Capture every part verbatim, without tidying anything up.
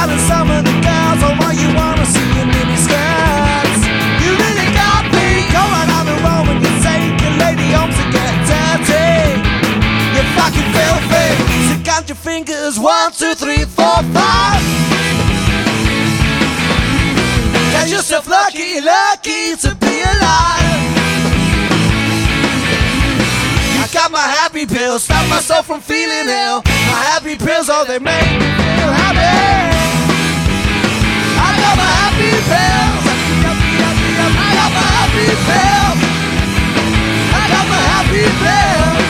out in some of the girls, or all you wanna see in mini skirts. You really got me going on the road when you take your lady home to get dirty. You're fucking filthy. So count your fingers, one, two, three, four, five. Count yourself lucky, lucky to be alive. I got my happy pills, stop myself from feeling ill. My happy pills, oh, they make me feel happy. I got my happy pills. I got my happy pills. I got my happy pills.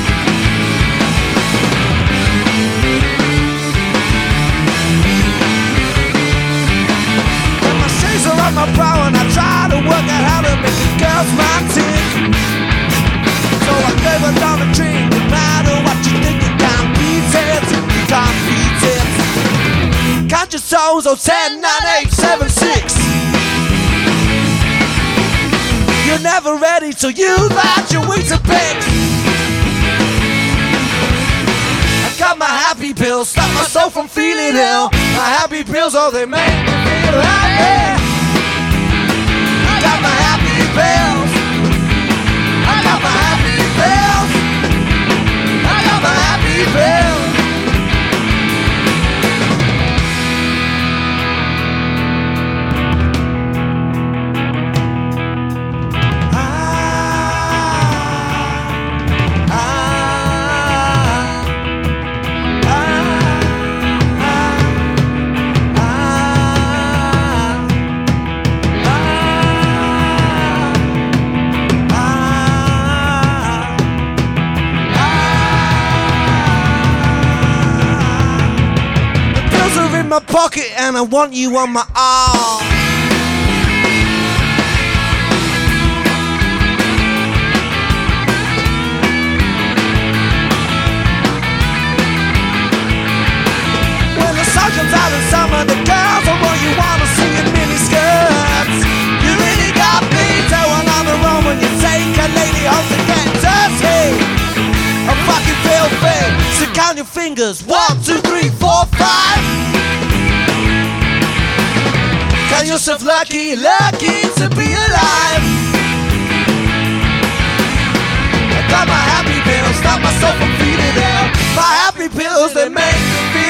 And my shades are on my brow and I try to work out how to make the girls my tick. So I gave her down a drink. No matter what you think, you can't beat it. You can't beat it. Count your toes, oh, ten, nine, eight, seven, six. You're never ready till you've had your Weetabix. I got my happy pills, stop myself from feeling ill. My happy pills, oh, they make me feel happy. I got my happy pills. I got my happy pills. I got my happy pills. My pocket and I want you on my arm. When the sun comes out in summer, the girls are all you wanna see in mini skirts. You really got me going on the road when you take a lady home to get dirty. I'm fucking filthy. So count your fingers, one, two, three, four, five. Count yourself lucky, lucky to be alive. I got my happy pills, stop myself from feeling ill. My happy pills, they make me feel